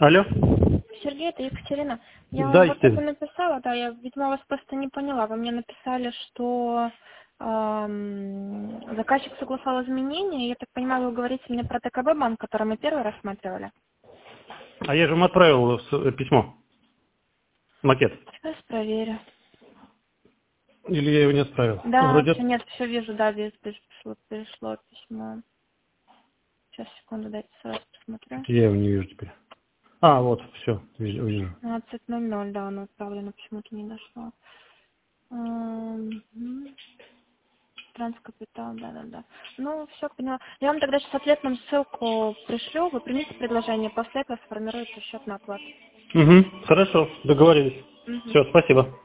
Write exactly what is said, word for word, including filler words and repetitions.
Алло? Сергей, это Екатерина. Я Да, вам вот это Екатерина. написала, да, я, видимо, вас просто не поняла. Вы мне написали, что эм, заказчик согласовал изменения. Я так понимаю, вы говорите мне про ТКБ банк, который мы первый рассматривали. А я же вам отправил с- письмо, макет. Сейчас проверю. Или я его не отправил? Да, Вроде... все, нет, все вижу, да, вижу, пришло, пришло письмо. Сейчас, секунду, дайте сразу посмотрю. Я его не вижу теперь. А, вот, все, вижу. вижу. двенадцать ноль ноль, да, оно отправлено, почему-то не дошло. Эм, мгм. Транскапитал, да-да-да. Ну, все, поняла. Я вам тогда сейчас ответную ссылку пришлю, вы примите предложение, после этого сформируется счет на оплату. Угу, хорошо, договорились. Мгм. Все, спасибо.